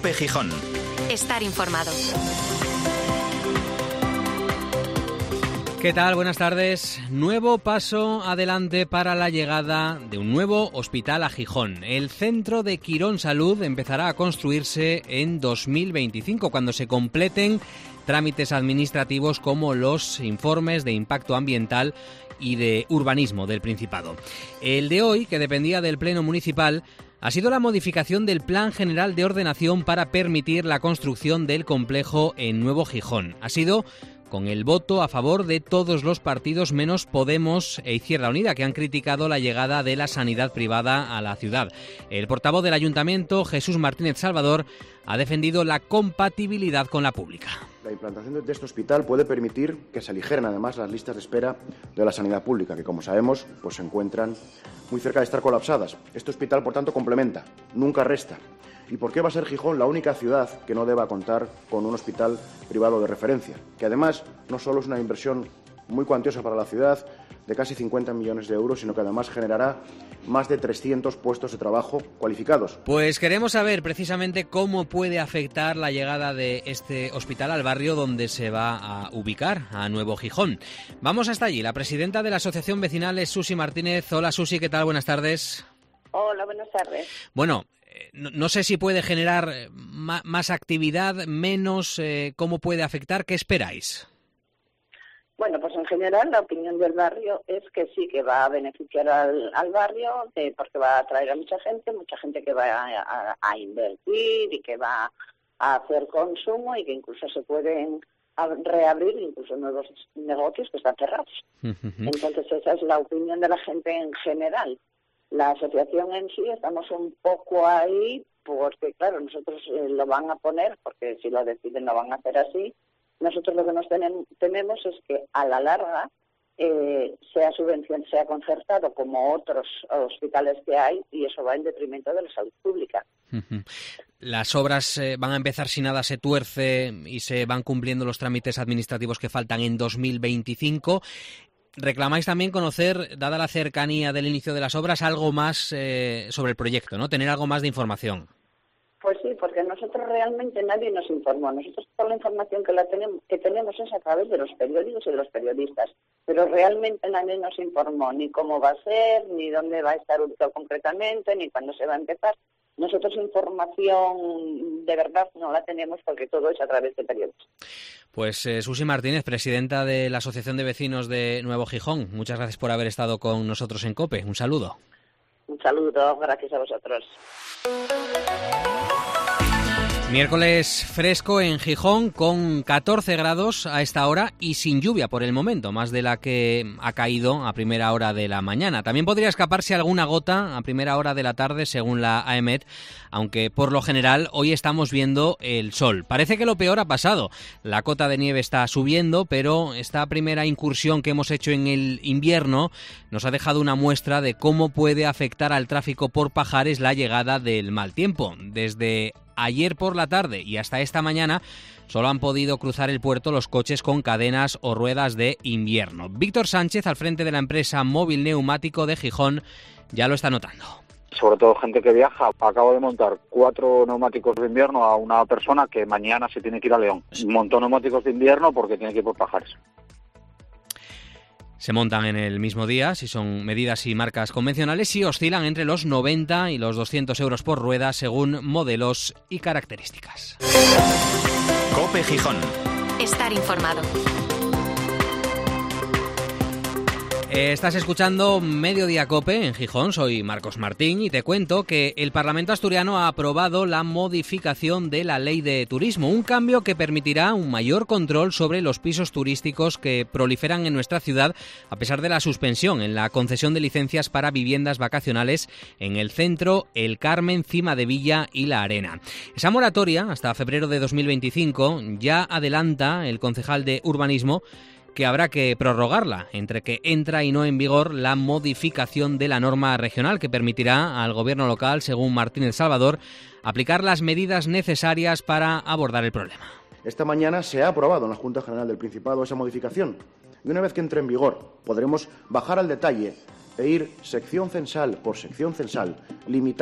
COPE Gijón. Estar informado. ¿Qué tal? Buenas tardes. Nuevo paso adelante para la llegada de un nuevo hospital a Gijón. El Centro de Quirón Salud empezará a construirse en 2025, cuando se completen trámites administrativos como los informes de impacto ambiental y de urbanismo del Principado. El de hoy, que dependía del Pleno Municipal, ha sido la modificación del Plan General de Ordenación para permitir la construcción del complejo en Nuevo Gijón. Ha sido con el voto a favor de todos los partidos menos Podemos e Izquierda Unida, que han criticado la llegada de la sanidad privada a la ciudad. El portavoz del Ayuntamiento, Jesús Martínez Salvador, ha defendido la compatibilidad con la pública. La implantación de este hospital puede permitir que se aligeren además las listas de espera de la sanidad pública, que como sabemos pues se encuentran muy cerca de estar colapsadas. Este hospital, por tanto, complementa, nunca resta. ¿Y por qué va a ser Gijón la única ciudad que no deba contar con un hospital privado de referencia? Que además no solo es una inversión muy cuantiosa para la ciudad, de casi 50 millones de euros, sino que además generará más de 300 puestos de trabajo cualificados. Pues queremos saber precisamente cómo puede afectar la llegada de este hospital al barrio donde se va a ubicar, a Nuevo Gijón. Vamos hasta allí. La presidenta de la Asociación Vecinal es Susi Martínez. Hola, Susi, ¿qué tal? Buenas tardes. Hola, buenas tardes. Bueno, no sé si puede generar más actividad, menos, ¿cómo puede afectar? ¿Qué esperáis? Bueno, pues en general la opinión del barrio es que sí, que va a beneficiar al barrio, porque va a atraer a mucha gente que va a invertir y que va a hacer consumo y que incluso se pueden reabrir incluso nuevos negocios que están cerrados. Entonces esa es la opinión de la gente en general. La asociación en sí estamos un poco ahí porque, claro, nosotros lo van a poner, porque si lo deciden lo van a hacer así. Nosotros lo que nos tememos es que a la larga sea subvención, sea concertado como otros hospitales que hay, y eso va en detrimento de la salud pública. Las obras van a empezar si nada se tuerce y se van cumpliendo los trámites administrativos que faltan en 2025. Reclamáis también conocer, dada la cercanía del inicio de las obras, algo más sobre el proyecto, ¿no? Tener algo más de información. Pues sí, porque nosotros realmente nadie nos informó. Nosotros toda la información que tenemos es a través de los periódicos y de los periodistas, pero realmente nadie nos informó ni cómo va a ser, ni dónde va a estar ubicado concretamente, ni cuándo se va a empezar. Nosotros información de verdad no la tenemos porque todo es a través de periódicos. Pues Susi Martínez, presidenta de la Asociación de Vecinos de Nuevo Gijón, muchas gracias por haber estado con nosotros en COPE. Un saludo. Un saludo, gracias a vosotros. Miércoles fresco en Gijón con 14 grados a esta hora y sin lluvia por el momento, más de la que ha caído a primera hora de la mañana. También podría escaparse alguna gota a primera hora de la tarde según la AEMET, aunque por lo general hoy estamos viendo el sol. Parece que lo peor ha pasado. La cota de nieve está subiendo, pero esta primera incursión que hemos hecho en el invierno nos ha dejado una muestra de cómo puede afectar al tráfico por Pajares la llegada del mal tiempo. Desde ayer por la tarde y hasta esta mañana solo han podido cruzar el puerto los coches con cadenas o ruedas de invierno. Víctor Sánchez, al frente de la empresa Móvil Neumático de Gijón, ya lo está notando. Sobre todo gente que viaja. Acabo de montar 4 neumáticos de invierno a una persona que mañana se tiene que ir a León. Montó neumáticos de invierno porque tiene que ir por Pajares. Se montan en el mismo día, si son medidas y marcas convencionales, y oscilan entre los 90 y los 200 euros por rueda según modelos y características. COPE Gijón. Estar informado. Estás escuchando Mediodía COPE en Gijón, soy Marcos Martín y te cuento que el Parlamento asturiano ha aprobado la modificación de la Ley de Turismo, un cambio que permitirá un mayor control sobre los pisos turísticos que proliferan en nuestra ciudad a pesar de la suspensión en la concesión de licencias para viviendas vacacionales en el Centro, El Carmen, Cima de Villa y La Arena. Esa moratoria, hasta febrero de 2025, ya adelanta el concejal de Urbanismo que habrá que prorrogarla, entre que entra y no en vigor la modificación de la norma regional que permitirá al gobierno local, según Martínez Salvador, aplicar las medidas necesarias para abordar el problema. Esta mañana se ha aprobado en la Junta General del Principado esa modificación. Y una vez que entre en vigor, podremos bajar al detalle e ir sección censal por sección censal, limitando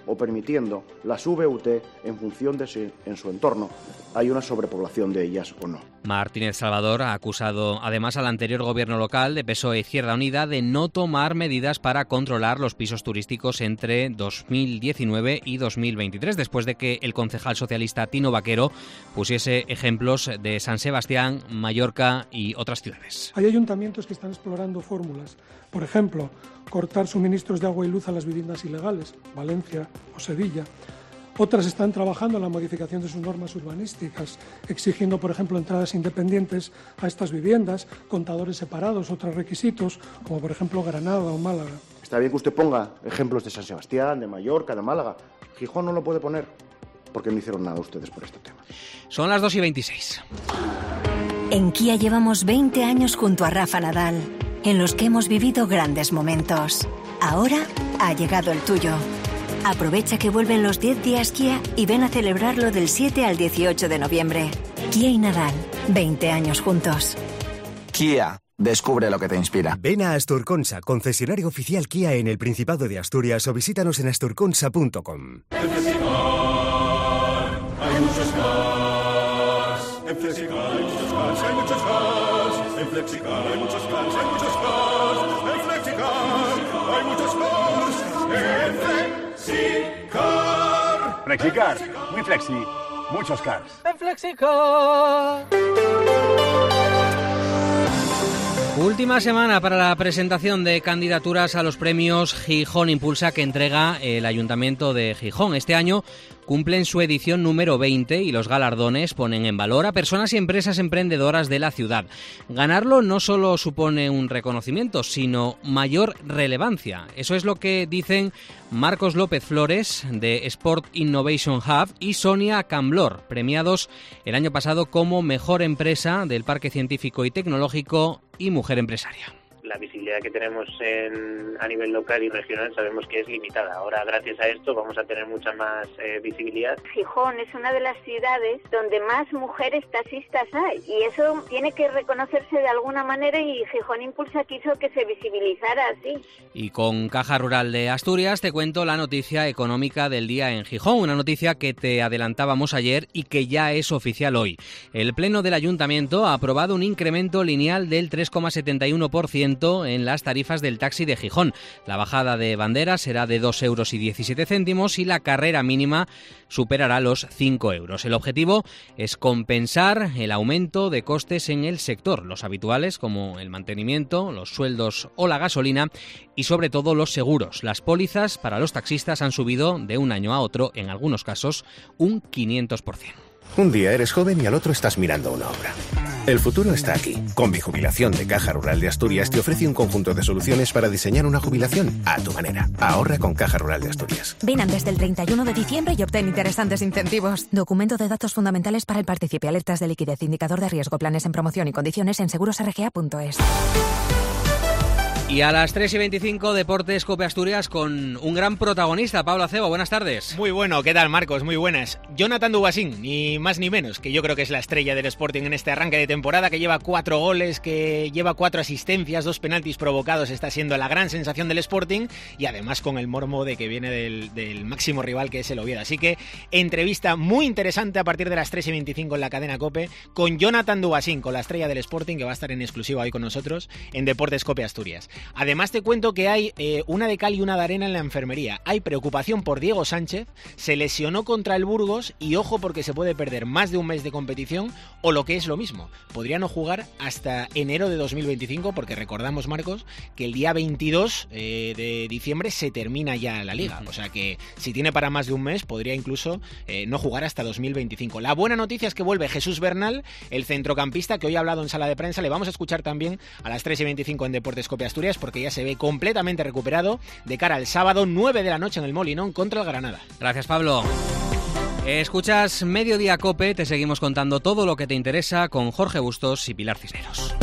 o permitiendo las VUT en función de si en su entorno hay una sobrepoblación de ellas o no. Martínez Salvador ha acusado además al anterior gobierno local de PSOE Izquierda Unida de no tomar medidas para controlar los pisos turísticos entre 2019 y 2023, después de que el concejal socialista Tino Vaquero pusiese ejemplos de San Sebastián, Mallorca y otras ciudades. Hay ayuntamientos que están explorando fórmulas. Por ejemplo, cortar suministros de agua y luz a las viviendas ilegales, Valencia o Sevilla. Otras están trabajando en la modificación de sus normas urbanísticas, exigiendo, por ejemplo, entradas independientes a estas viviendas, contadores separados, otros requisitos, como por ejemplo Granada o Málaga. Está bien que usted ponga ejemplos de San Sebastián, de Mallorca, de Málaga. Gijón no lo puede poner porque no hicieron nada ustedes por este tema. Son las 2:26. En Kia llevamos 20 años junto a Rafa Nadal, en los que hemos vivido grandes momentos. Ahora ha llegado el tuyo. Aprovecha que vuelven los 10 días Kia y ven a celebrarlo del 7 al 18 de noviembre. Kia y Nadal, 20 años juntos. Kia, descubre lo que te inspira. Ven a Asturconsa, concesionario oficial Kia en el Principado de Asturias, o visítanos en asturconsa.com. En Flexicar hay muchos cars. En Flexicar hay muchos cars, hay muchos cars. En Flexicar hay muchos cars, hay muchos cars. En Flexicar hay muchos cars. En Flexicar. Flexicar, muy flexi, muchos cars. En Flexicar. Última semana para la presentación de candidaturas a los premios Gijón Impulsa que entrega el Ayuntamiento de Gijón. Este año cumplen su edición número 20 y los galardones ponen en valor a personas y empresas emprendedoras de la ciudad. Ganarlo no solo supone un reconocimiento, sino mayor relevancia. Eso es lo que dicen Marcos López Flores, de Sport Innovation Hub, y Sonia Camblor, premiados el año pasado como Mejor Empresa del Parque Científico y Tecnológico y Mujer Empresaria. La visibilidad que tenemos a nivel local y regional sabemos que es limitada. Ahora, gracias a esto, vamos a tener mucha más visibilidad. Gijón es una de las ciudades donde más mujeres taxistas hay y eso tiene que reconocerse de alguna manera y Gijón Impulsa quiso que se visibilizara así. Y con Caja Rural de Asturias te cuento la noticia económica del día en Gijón, una noticia que te adelantábamos ayer y que ya es oficial hoy. El Pleno del Ayuntamiento ha aprobado un incremento lineal del 3,71% en las tarifas del taxi de Gijón. La bajada de bandera será de 2,17 € y la carrera mínima superará los 5 €. El objetivo es compensar el aumento de costes en el sector, los habituales como el mantenimiento, los sueldos o la gasolina y sobre todo los seguros. Las pólizas para los taxistas han subido de un año a otro, en algunos casos, un 500%. Un día eres joven y al otro estás mirando una obra. El futuro está aquí. Con Mi Jubilación de Caja Rural de Asturias te ofrece un conjunto de soluciones para diseñar una jubilación a tu manera. Ahorra con Caja Rural de Asturias. Ven antes del 31 de diciembre y obtén interesantes incentivos. Documento de datos fundamentales para el participe, alertas de liquidez, indicador de riesgo, planes en promoción y condiciones en segurosrga.es. Y a las 3:25, Deportes Cope Asturias con un gran protagonista, Pablo Acebo. Buenas tardes. Muy bueno, ¿qué tal, Marcos? Muy buenas. Jonathan Dubasín, ni más ni menos, que yo creo que es la estrella del Sporting en este arranque de temporada, que lleva 4 goles, que lleva 4 asistencias, 2 penaltis provocados, está siendo la gran sensación del Sporting y además con el mormo de que viene del máximo rival, que es el Oviedo. Así que entrevista muy interesante a partir de las 3:25 en la cadena Cope con Jonathan Dubasín, con la estrella del Sporting, que va a estar en exclusiva hoy con nosotros en Deportes Cope Asturias. Además te cuento que hay una de cal y una de arena en la enfermería. Hay preocupación por Diego Sánchez, se lesionó contra el Burgos y ojo porque se puede perder más de un mes de competición o lo que es lo mismo, podría no jugar hasta enero de 2025 porque recordamos, Marcos, que el día 22 de diciembre se termina ya la liga. O sea que si tiene para más de un mes podría incluso no jugar hasta 2025. La buena noticia es que vuelve Jesús Bernal, el centrocampista que hoy ha hablado en sala de prensa. Le vamos a escuchar también a las 3:25 en Deportes Cope Asturias porque ya se ve completamente recuperado de cara al sábado 9 de la noche en el Molinón contra el Granada. Gracias, Pablo. Escuchas Mediodía Cope, te seguimos contando todo lo que te interesa con Jorge Bustos y Pilar Cisneros.